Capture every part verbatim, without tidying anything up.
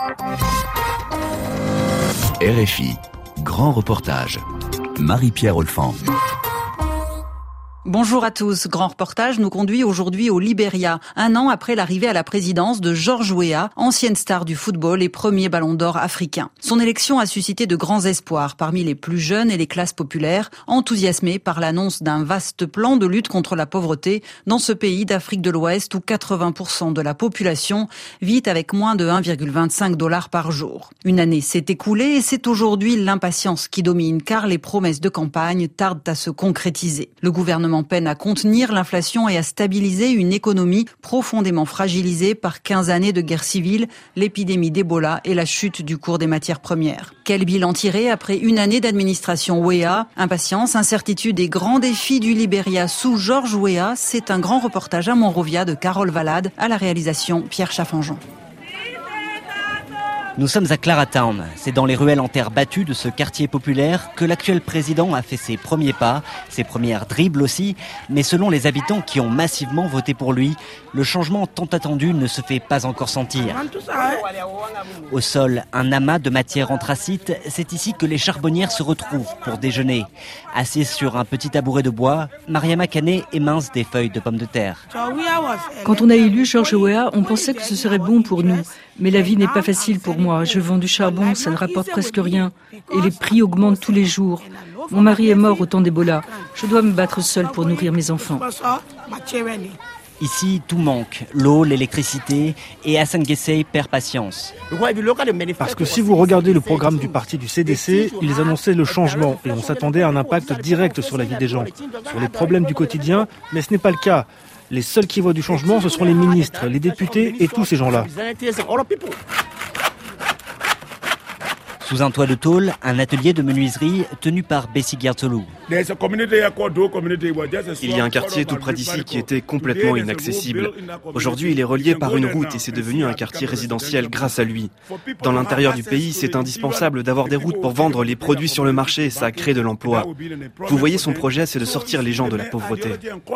R F I, grand reportage. Marie-Pierre Olfan. Bonjour à tous. Grand reportage nous conduit aujourd'hui au Libéria, un an après l'arrivée à la présidence de George Weah, ancienne star du football et premier ballon d'or africain. Son élection a suscité de grands espoirs parmi les plus jeunes et les classes populaires, enthousiasmés par l'annonce d'un vaste plan de lutte contre la pauvreté dans ce pays d'Afrique de l'Ouest où quatre-vingts pour cent de la population vit avec moins de un virgule vingt-cinq dollars par jour. Une année s'est écoulée et c'est aujourd'hui l'impatience qui domine car les promesses de campagne tardent à se concrétiser. Le gouvernement peine à contenir l'inflation et à stabiliser une économie profondément fragilisée par quinze années de guerre civile, l'épidémie d'Ebola et la chute du cours des matières premières. Quel bilan tirer après une année d'administration Weah? Impatience, incertitude et grands défis du Libéria sous George Weah, c'est un grand reportage à Monrovia de Carole Valade, à la réalisation Pierre Chaffanjon. Nous sommes à Claratown. C'est dans les ruelles en terre battue de ce quartier populaire que l'actuel président a fait ses premiers pas, ses premières dribbles aussi. Mais selon les habitants qui ont massivement voté pour lui, le changement tant attendu ne se fait pas encore sentir. Au sol, un amas de matière anthracite. C'est ici que les charbonnières se retrouvent pour déjeuner. Assises sur un petit tabouret de bois, Mariama Kane émince des feuilles de pommes de terre. Quand on a élu George Weah, on pensait que ce serait bon pour nous. Mais la vie n'est pas facile pour moi. Je vends du charbon, ça ne rapporte presque rien. Et les prix augmentent tous les jours. Mon mari est mort au temps d'Ebola. Je dois me battre seule pour nourrir mes enfants. Ici, tout manque. L'eau, l'électricité. Et Hassan Gessey perd patience. Parce que si vous regardez le programme du parti du C D C, ils annonçaient le changement. Et on s'attendait à un impact direct sur la vie des gens, sur les problèmes du quotidien. Mais ce n'est pas le cas. Les seuls qui voient du changement, ce sont les ministres, les députés et tous ces gens-là. Sous un toit de tôle, un atelier de menuiserie tenu par Bessie Gertolou. Il y a un quartier tout près d'ici qui était complètement inaccessible. Aujourd'hui, il est relié par une route et c'est devenu un quartier résidentiel grâce à lui. Dans l'intérieur du pays, c'est indispensable d'avoir des routes pour vendre les produits sur le marché, ça crée de l'emploi. Vous voyez, son projet, c'est de sortir les gens de la pauvreté.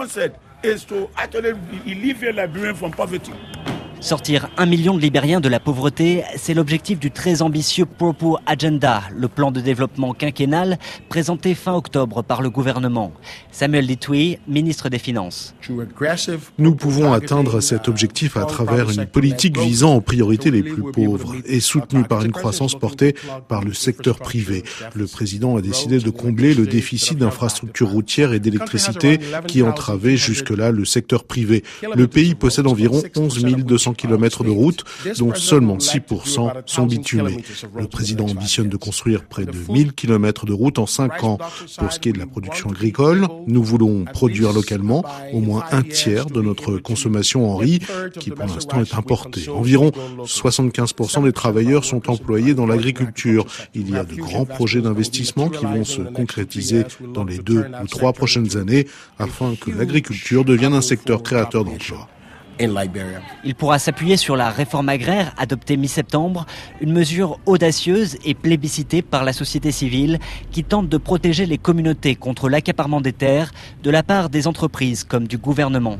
Sortir un million de Libériens de la pauvreté, c'est l'objectif du très ambitieux Purple Agenda, le plan de développement quinquennal présenté fin octobre par le gouvernement. Samuel Litui, ministre des Finances. Nous pouvons atteindre cet objectif à travers une politique visant en priorité les plus pauvres et soutenue par une croissance portée par le secteur privé. Le président a décidé de combler le déficit d'infrastructures routières et d'électricité qui entravait jusque-là le secteur privé. Le pays possède environ onze mille deux cents kilomètres de routes, dont seulement six pour cent sont bitumés. Le président ambitionne de construire près de mille kilomètres de routes en cinq ans. Pour ce qui est de la production agricole, nous voulons produire localement au moins un tiers de notre consommation en riz, qui pour l'instant est importée. Environ soixante-quinze pour cent des travailleurs sont employés dans l'agriculture. Il y a de grands projets d'investissement qui vont se concrétiser dans les deux ou trois prochaines années afin que l'agriculture devienne un secteur créateur d'emplois. Il pourra s'appuyer sur la réforme agraire adoptée mi-septembre, une mesure audacieuse et plébiscitée par la société civile qui tente de protéger les communautés contre l'accaparement des terres de la part des entreprises comme du gouvernement.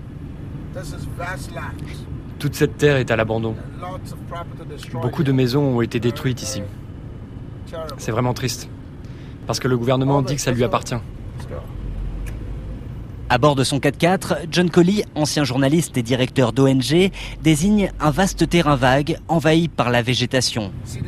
Toute cette terre est à l'abandon. Beaucoup de maisons ont été détruites ici. C'est vraiment triste, parce que le gouvernement dit que ça lui appartient. À bord de son quatre-quatre, John Colley, ancien journaliste et directeur d'O N G, désigne un vaste terrain vague envahi par la végétation.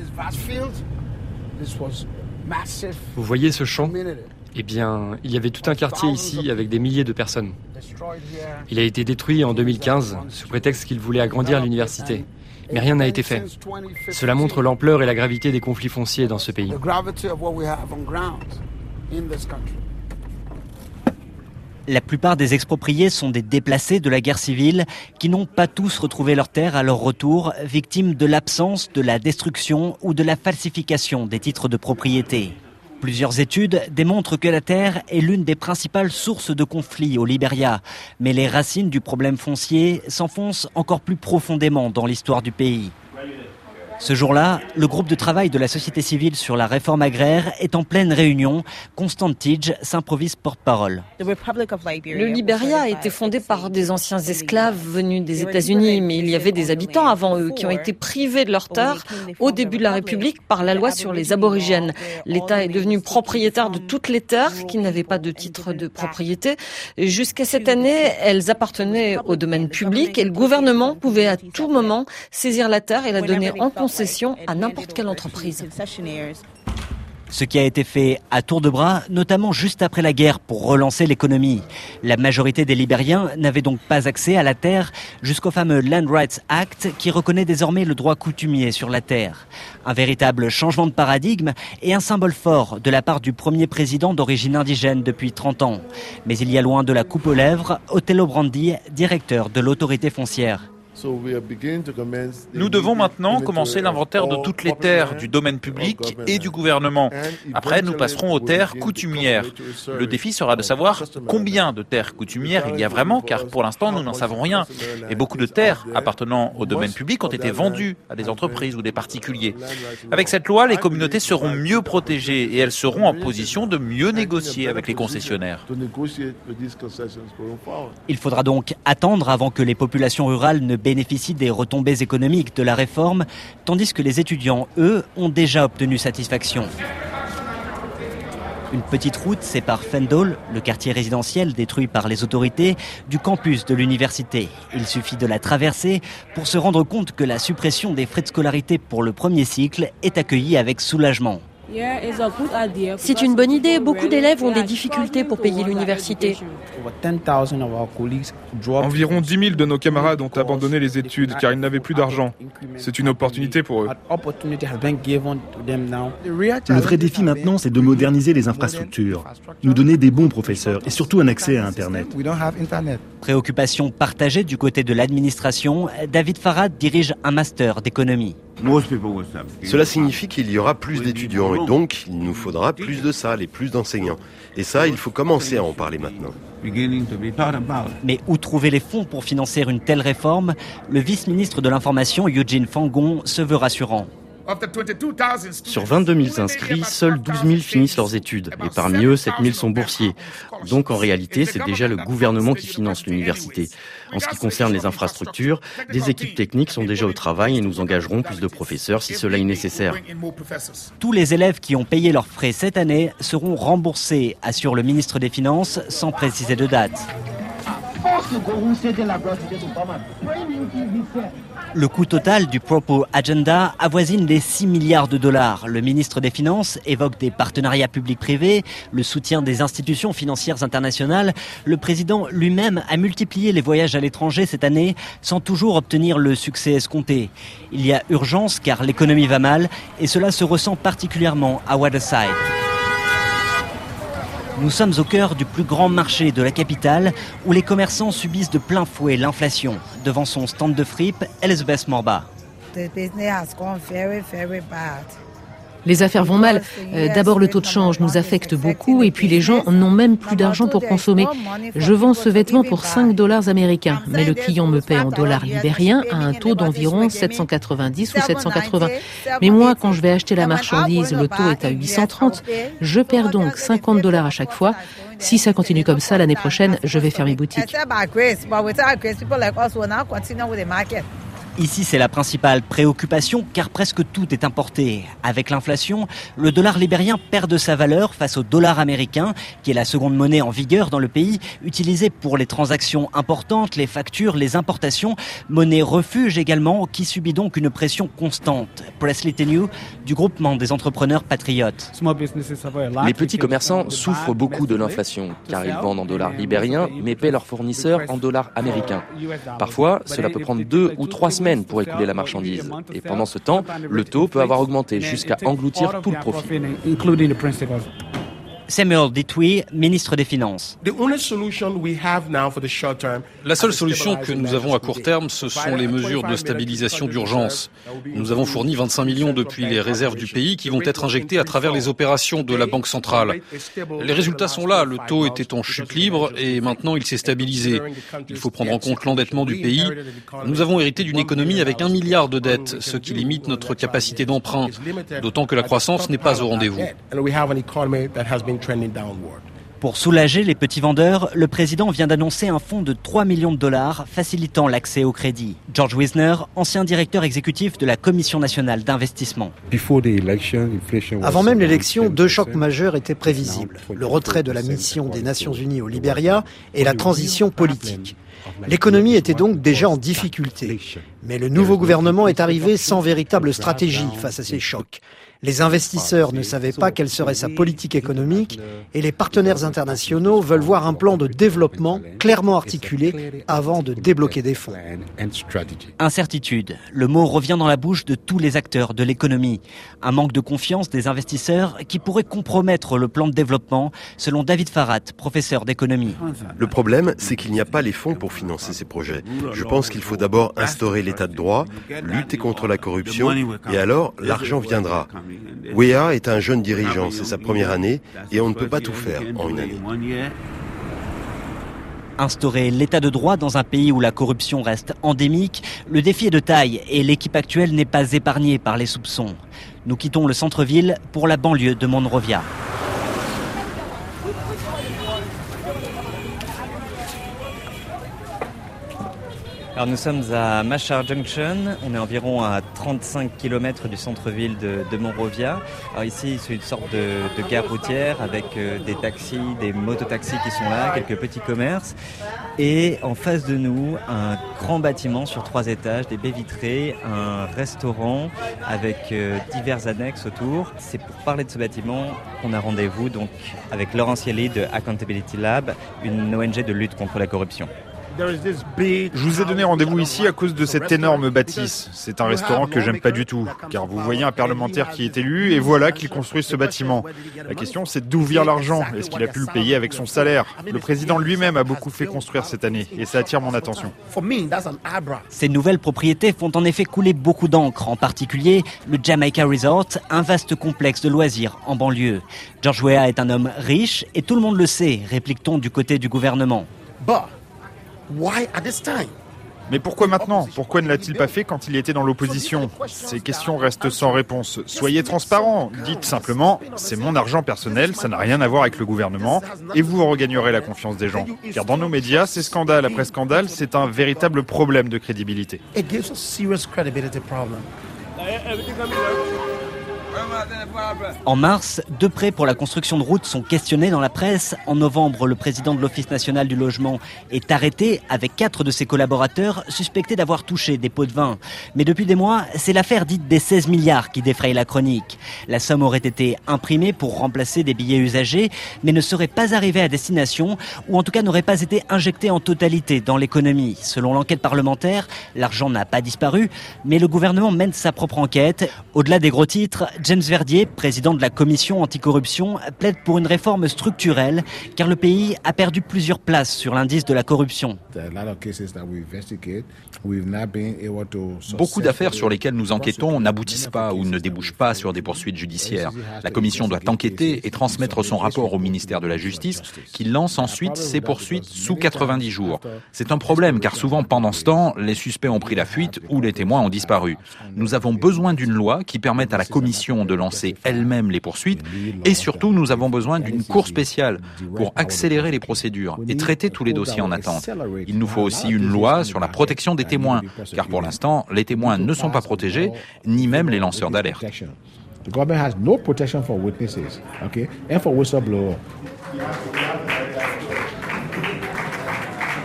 Vous voyez ce champ ? Eh bien, il y avait tout un quartier ici avec des milliers de personnes. Il a été détruit en deux mille quinze sous prétexte qu'il voulait agrandir l'université. Mais rien n'a été fait. Cela montre l'ampleur et la gravité des conflits fonciers dans ce pays. La plupart des expropriés sont des déplacés de la guerre civile qui n'ont pas tous retrouvé leur terre à leur retour, victimes de l'absence, de la destruction ou de la falsification des titres de propriété. Plusieurs études démontrent que la terre est l'une des principales sources de conflits au Libéria. Mais les racines du problème foncier s'enfoncent encore plus profondément dans l'histoire du pays. Ce jour-là, le groupe de travail de la société civile sur la réforme agraire est en pleine réunion. Constant Tidge s'improvise porte-parole. Le Libéria a été fondé par des anciens esclaves venus des États-Unis, mais il y avait des habitants avant eux qui ont été privés de leurs terres au début de la République par la loi sur les aborigènes. L'État est devenu propriétaire de toutes les terres qui n'avaient pas de titre de propriété. Jusqu'à cette année, elles appartenaient au domaine public et le gouvernement pouvait à tout moment saisir la terre et la donner en concession à n'importe quelle entreprise. Ce qui a été fait à tour de bras, notamment juste après la guerre pour relancer l'économie. La majorité des Libériens n'avaient donc pas accès à la terre jusqu'au fameux Land Rights Act qui reconnaît désormais le droit coutumier sur la terre. Un véritable changement de paradigme et un symbole fort de la part du premier président d'origine indigène depuis trente ans. Mais il y a loin de la coupe aux lèvres, Otello Brandi, directeur de l'autorité foncière. Nous devons maintenant commencer l'inventaire de toutes les terres du domaine public et du gouvernement. Après, nous passerons aux terres coutumières. Le défi sera de savoir combien de terres coutumières il y a vraiment, car pour l'instant, nous n'en savons rien. Et beaucoup de terres appartenant au domaine public ont été vendues à des entreprises ou des particuliers. Avec cette loi, les communautés seront mieux protégées et elles seront en position de mieux négocier avec les concessionnaires. Il faudra donc attendre avant que les populations rurales ne bénéficient des retombées économiques de la réforme, tandis que les étudiants, eux, ont déjà obtenu satisfaction. Une petite route sépare Fendall, le quartier résidentiel détruit par les autorités, du campus de l'université. Il suffit de la traverser pour se rendre compte que la suppression des frais de scolarité pour le premier cycle est accueillie avec soulagement. C'est une bonne idée. Beaucoup d'élèves ont des difficultés pour payer l'université. Environ dix mille de nos camarades ont abandonné les études car ils n'avaient plus d'argent. C'est une opportunité pour eux. Le vrai défi maintenant, c'est de moderniser les infrastructures, nous donner des bons professeurs et surtout un accès à Internet. Préoccupation partagée du côté de l'administration, David Farad dirige un master d'économie. Cela signifie qu'il y aura plus d'étudiants et donc il nous faudra plus de salles et plus d'enseignants. Et ça, il faut commencer à en parler maintenant. Mais où trouver les fonds pour financer une telle réforme? Le vice-ministre de l'Information, Eugene Fangon, se veut rassurant. Sur vingt-deux mille inscrits, seuls douze mille finissent leurs études. Et parmi eux, sept mille sont boursiers. Donc en réalité, c'est déjà le gouvernement qui finance l'université. En ce qui concerne les infrastructures, des équipes techniques sont déjà au travail et nous engagerons plus de professeurs si cela est nécessaire. Tous les élèves qui ont payé leurs frais cette année seront remboursés, assure le ministre des Finances, sans préciser de date. Le coût total du Propo Agenda avoisine les six milliards de dollars. Le ministre des Finances évoque des partenariats publics-privés, le soutien des institutions financières internationales. Le président lui-même a multiplié les voyages à l'étranger cette année sans toujours obtenir le succès escompté. Il y a urgence car l'économie va mal et cela se ressent particulièrement à Waterside. Nous sommes au cœur du plus grand marché de la capitale où les commerçants subissent de plein fouet l'inflation. Devant son stand de fripe, Elizabeth Morba. Les affaires vont mal. Euh, d'abord, le taux de change nous affecte beaucoup et puis les gens n'ont même plus d'argent pour consommer. Je vends ce vêtement pour cinq dollars américains, mais le client me paie en dollars libériens à un taux d'environ sept cent quatre-vingt-dix ou sept cent quatre-vingts. Mais moi, quand je vais acheter la marchandise, le taux est à huit cent trente. Je perds donc cinquante dollars à chaque fois. Si ça continue comme ça, l'année prochaine, je vais fermer boutique. Ici, c'est la principale préoccupation car presque tout est importé. Avec l'inflation, le dollar libérien perd de sa valeur face au dollar américain, qui est la seconde monnaie en vigueur dans le pays, utilisée pour les transactions importantes, les factures, les importations. Monnaie refuge également, qui subit donc une pression constante. Presley Tenue, du groupement des entrepreneurs patriotes. Les petits commerçants souffrent beaucoup de l'inflation, car ils vendent en dollars libériens, mais paient leurs fournisseurs en dollars américains. Parfois, cela peut prendre deux ou trois semaines pour écouler la marchandise. Et pendant ce temps, le taux peut avoir augmenté jusqu'à engloutir tout le profit. Samuel Ditoui, ministre des Finances. La seule solution que nous avons à court terme, ce sont les mesures de stabilisation d'urgence. Nous avons fourni vingt-cinq millions depuis les réserves du pays qui vont être injectées à travers les opérations de la Banque centrale. Les résultats sont là, le taux était en chute libre et maintenant il s'est stabilisé. Il faut prendre en compte l'endettement du pays. Nous avons hérité d'une économie avec un milliard de dettes, ce qui limite notre capacité d'emprunt, d'autant que la croissance n'est pas au rendez-vous. Pour soulager les petits vendeurs, le président vient d'annoncer un fonds de trois millions de dollars facilitant l'accès au crédit. George Wisner, ancien directeur exécutif de la Commission nationale d'investissement. Avant même l'élection, deux chocs majeurs étaient prévisibles. Le retrait de la mission des Nations Unies au Libéria et la transition politique. L'économie était donc déjà en difficulté. Mais le nouveau gouvernement est arrivé sans véritable stratégie face à ces chocs. Les investisseurs ne savaient pas quelle serait sa politique économique et les partenaires internationaux veulent voir un plan de développement clairement articulé avant de débloquer des fonds. Incertitude. Le mot revient dans la bouche de tous les acteurs de l'économie. Un manque de confiance des investisseurs qui pourrait compromettre le plan de développement, selon David Farhat, professeur d'économie. Le problème, c'est qu'il n'y a pas les fonds pour financer ces projets. Je pense qu'il faut d'abord instaurer l'état de droit, lutter contre la corruption, et alors l'argent viendra. Weah est un jeune dirigeant, c'est sa première année et on ne peut pas tout faire en une année. Instaurer l'état de droit dans un pays où la corruption reste endémique, le défi est de taille et l'équipe actuelle n'est pas épargnée par les soupçons. Nous quittons le centre-ville pour la banlieue de Monrovia. Alors nous sommes à Mashar Junction, on est environ à trente-cinq kilomètres du centre-ville de, de Monrovia. Alors ici c'est une sorte de, de gare routière avec euh, des taxis, des mototaxis qui sont là, quelques petits commerces. Et en face de nous, un grand bâtiment sur trois étages, des baies vitrées, un restaurant avec euh, divers annexes autour. C'est pour parler de ce bâtiment qu'on a rendez-vous donc avec Laurence Yeli de Accountability Lab, une O N G de lutte contre la corruption. Je vous ai donné rendez-vous ici à cause de cette énorme bâtisse. C'est un restaurant que j'aime pas du tout, car vous voyez un parlementaire qui est élu et voilà qu'il construit ce bâtiment. La question, c'est d'où vient l'argent. Est-ce qu'il a pu le payer avec son salaire? Le président lui-même a beaucoup fait construire cette année et ça attire mon attention. Ces nouvelles propriétés font en effet couler beaucoup d'encre, en particulier le Jamaica Resort, un vaste complexe de loisirs en banlieue. George Weah est un homme riche et tout le monde le sait, réplique-t-on du côté du gouvernement. Why at this time? Mais pourquoi maintenant? Pourquoi ne l'a-t-il pas fait quand il était dans l'opposition? Ces questions restent sans réponse. Soyez transparents. Dites simplement, c'est mon argent personnel, ça n'a rien à voir avec le gouvernement, et vous regagnerez la confiance des gens. Car dans nos médias, c'est scandale après scandale, c'est un véritable problème de crédibilité. En mars, deux prêts pour la construction de routes sont questionnés dans la presse. En novembre, le président de l'Office national du logement est arrêté avec quatre de ses collaborateurs suspectés d'avoir touché des pots de vin. Mais depuis des mois, c'est l'affaire dite des seize milliards qui défraye la chronique. La somme aurait été imprimée pour remplacer des billets usagés, mais ne serait pas arrivée à destination, ou en tout cas n'aurait pas été injectée en totalité dans l'économie. Selon l'enquête parlementaire, l'argent n'a pas disparu, mais le gouvernement mène sa propre enquête. Au-delà des gros titres, James Verdier, président de la commission anticorruption, plaide pour une réforme structurelle, car le pays a perdu plusieurs places sur l'indice de la corruption. Beaucoup d'affaires sur lesquelles nous enquêtons n'aboutissent pas ou ne débouchent pas sur des poursuites judiciaires. La commission doit enquêter et transmettre son rapport au ministère de la Justice, qui lance ensuite ses poursuites sous quatre-vingt-dix jours. C'est un problème, car souvent, pendant ce temps, les suspects ont pris la fuite ou les témoins ont disparu. Nous avons besoin d'une loi qui permette à la commission de lancer elle-même les poursuites et surtout, nous avons besoin d'une cour spéciale pour accélérer les procédures et traiter tous les dossiers en attente. Il nous faut aussi une loi sur la protection des témoins, car pour l'instant, les témoins ne sont pas protégés, ni même les lanceurs d'alerte. The government has no protection for witnesses, okay, and for whistleblowers.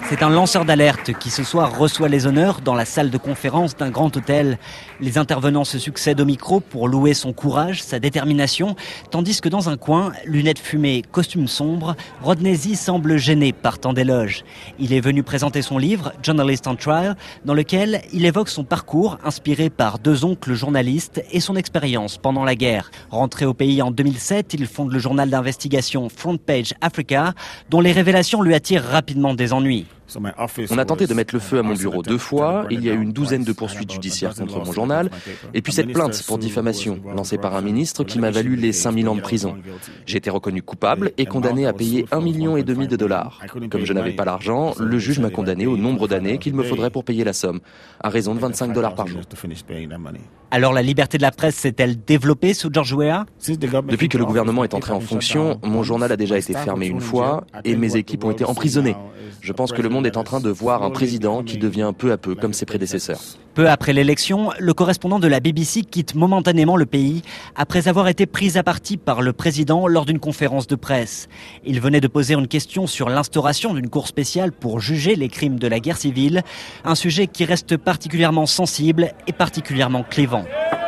C'est un lanceur d'alerte qui ce soir reçoit les honneurs dans la salle de conférence d'un grand hôtel. Les intervenants se succèdent au micro pour louer son courage, sa détermination, tandis que dans un coin, lunettes fumées, costume sombre, Rodney Zee semble gêné par tant d'éloges. Il est venu présenter son livre, Journalist on Trial, dans lequel il évoque son parcours inspiré par deux oncles journalistes et son expérience pendant la guerre. Rentré au pays en deux mille sept, il fonde le journal d'investigation Front Page Africa, dont les révélations lui attirent rapidement des ennuis. On a tenté de mettre le feu à mon bureau deux fois, il y a eu une douzaine de poursuites judiciaires contre mon journal, et puis cette plainte pour diffamation, lancée par un ministre qui m'a valu les cinq mille ans de prison. J'ai été reconnu coupable et condamné à payer un million et demi de dollars. Comme je n'avais pas l'argent, le juge m'a condamné au nombre d'années qu'il me faudrait pour payer la somme, à raison de vingt-cinq dollars par jour. Alors la liberté de la presse s'est-elle développée sous George Weah ? Depuis que le gouvernement est entré en fonction, mon journal a déjà été fermé une fois et mes équipes ont été emprisonnées. Je pense que le monde est en train de voir un président qui devient peu à peu comme ses prédécesseurs. Peu après l'élection, le correspondant de la B B C quitte momentanément le pays après avoir été pris à partie par le président lors d'une conférence de presse. Il venait de poser une question sur l'instauration d'une cour spéciale pour juger les crimes de la guerre civile, un sujet qui reste particulièrement sensible et particulièrement clivant.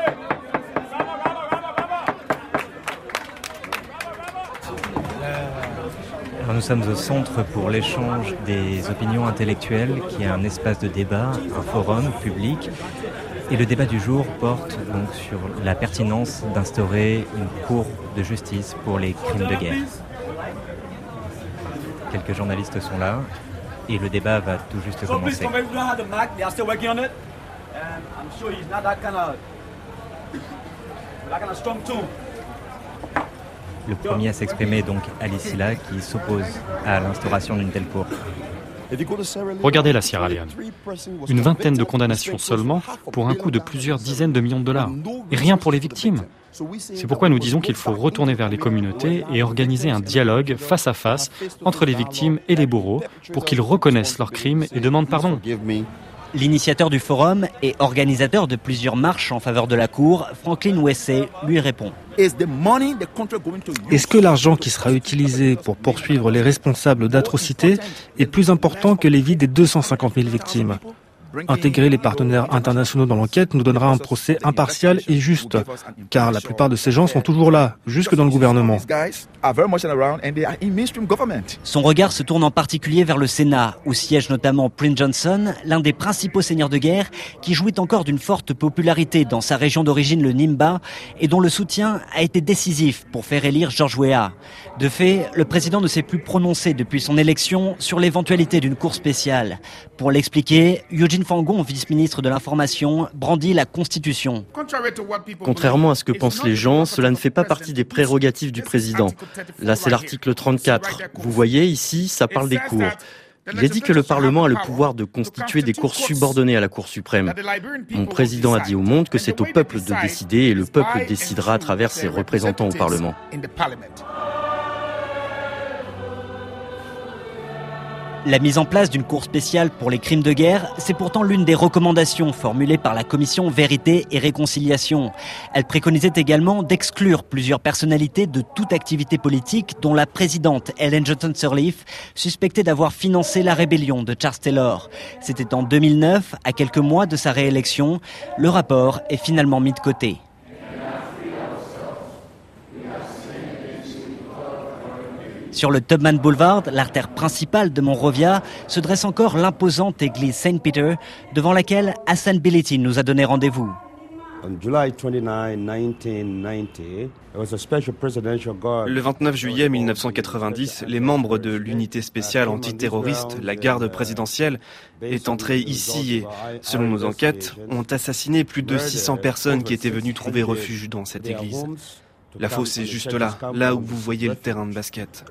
Nous sommes au Centre pour l'échange des opinions intellectuelles, qui est un espace de débat, un forum public. Et le débat du jour porte donc sur la pertinence d'instaurer une cour de justice pour les crimes de guerre. Quelques journalistes sont là et le débat va tout juste commencer. Le premier à s'exprimer est donc Ali Silla, qui s'oppose à l'instauration d'une telle cour. Regardez la Sierra Leone. Une vingtaine de condamnations seulement pour un coût de plusieurs dizaines de millions de dollars. Et rien pour les victimes. C'est pourquoi nous disons qu'il faut retourner vers les communautés et organiser un dialogue face à face entre les victimes et les bourreaux pour qu'ils reconnaissent leurs crimes et demandent pardon. L'initiateur du forum et organisateur de plusieurs marches en faveur de la Cour, Franklin Wessey, lui répond. Est-ce que l'argent qui sera utilisé pour poursuivre les responsables d'atrocités est plus important que les vies des deux cent cinquante mille victimes ? Intégrer les partenaires internationaux dans l'enquête nous donnera un procès impartial et juste, car la plupart de ces gens sont toujours là, jusque dans le gouvernement. Son regard se tourne en particulier vers le Sénat, où siège notamment Prince Johnson, l'un des principaux seigneurs de guerre, qui jouit encore d'une forte popularité dans sa région d'origine, le Nimba, et dont le soutien a été décisif pour faire élire George Weah. De fait, le président ne s'est plus prononcé depuis son élection sur l'éventualité d'une cour spéciale. Pour l'expliquer, Eugene Fangon, vice-ministre de l'Information, brandit la Constitution. Contrairement à ce que pensent les gens, cela ne fait pas partie des prérogatives du président. Là, c'est l'article trente-quatre. Vous voyez, ici, ça parle des cours. Il est dit que le Parlement a le pouvoir de constituer des cours subordonnées à la Cour suprême. Mon président a dit au monde que c'est au peuple de décider et le peuple décidera à travers ses représentants au Parlement. La mise en place d'une cour spéciale pour les crimes de guerre, c'est pourtant l'une des recommandations formulées par la commission Vérité et Réconciliation. Elle préconisait également d'exclure plusieurs personnalités de toute activité politique, dont la présidente Ellen Johnson Sirleaf, suspectée d'avoir financé la rébellion de Charles Taylor. C'était en deux mille neuf, à quelques mois de sa réélection. Le rapport est finalement mis de côté. Sur le Tubman Boulevard, l'artère principale de Monrovia, se dresse encore l'imposante église Saint Peter, devant laquelle Hassan Billiti nous a donné rendez-vous. Le vingt-neuf juillet mille neuf cent quatre-vingt-dix, les membres de l'unité spéciale antiterroriste, la garde présidentielle, est entrée ici et, selon nos enquêtes, ont assassiné plus de six cents personnes qui étaient venues trouver refuge dans cette église. La fosse est juste là, là où vous voyez le terrain de basket.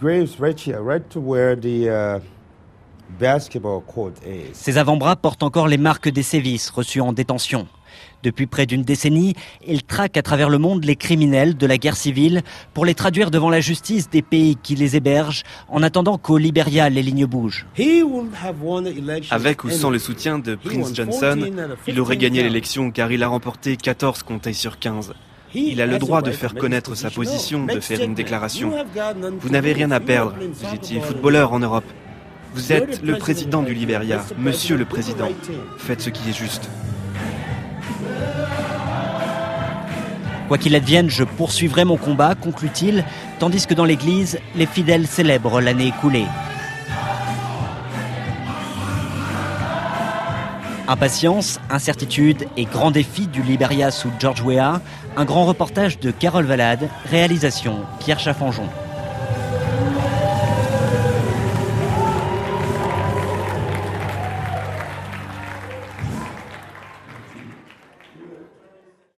Ces avant-bras portent encore les marques des sévices reçus en détention. Depuis près d'une décennie, ils traquent à travers le monde les criminels de la guerre civile pour les traduire devant la justice des pays qui les hébergent, en attendant qu'au Liberia les lignes bougent. Avec ou sans le soutien de Prince Johnson, il aurait gagné l'élection car il a remporté quatorze comtés sur quinze. Il a le droit de faire connaître sa position, de faire une déclaration. Vous n'avez rien à perdre, vous étiez footballeur en Europe. Vous êtes le président du Libéria, monsieur le président. Faites ce qui est juste. Quoi qu'il advienne, je poursuivrai mon combat, conclut-il, tandis que dans l'église, les fidèles célèbrent l'année écoulée. Impatience, incertitude et grand défi du Libéria sous George Weah, un grand reportage de Carole Valade, réalisation Pierre Chaffanjon.